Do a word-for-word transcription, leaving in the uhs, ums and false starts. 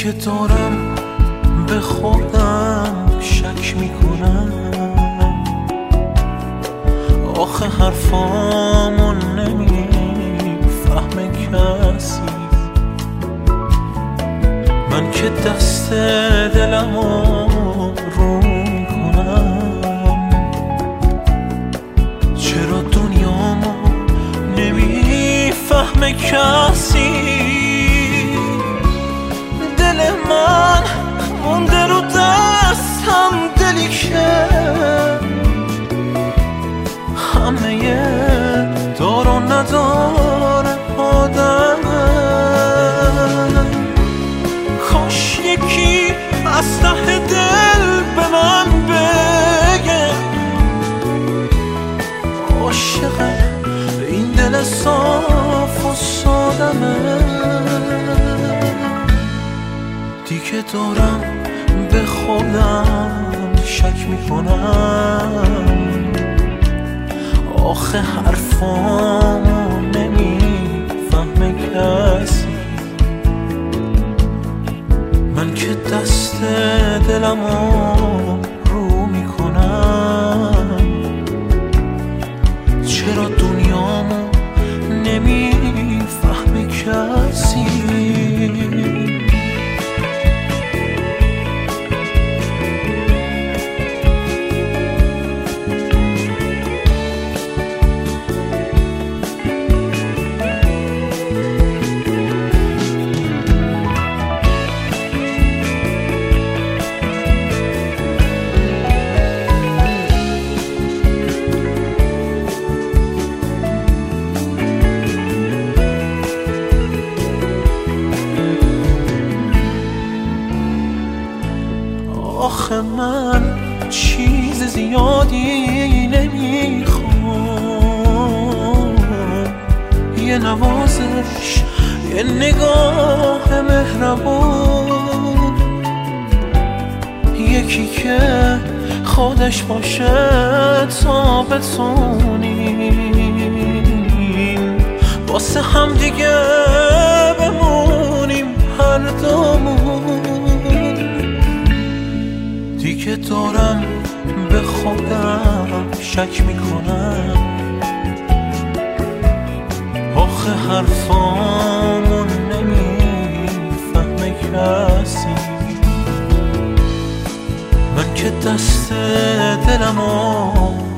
دیگه دارم به خودم شک میکنم، آخه حرفامو نمیفهمه کسی. من که دست دلمو رو میکنم، چرا دنیامو نمیفهمه کسی. دل من مونده رو دستم، دلی که همه دار و نداره آدم. کاش یکی از ته دل به من بگه عاشق این دل صاف و سادمه. دیگه دارم به خودم شک میکنم، آخه حرفامو نمیفهمه کسی. من که دست دلمو رو میکنم، چرا دنیامو نمیفهمه کسی. آخه من چیز زیادی نمیخوام، یه نوازش، یه نگاه مهربون، یکی که خودش باشه تا بتونیم واسه هم دیگه بمونیم هر دومون. دیگه دارم به خودم شک میکنم، آخه حرفامو نمیفهمه کسی. من که دست دلمو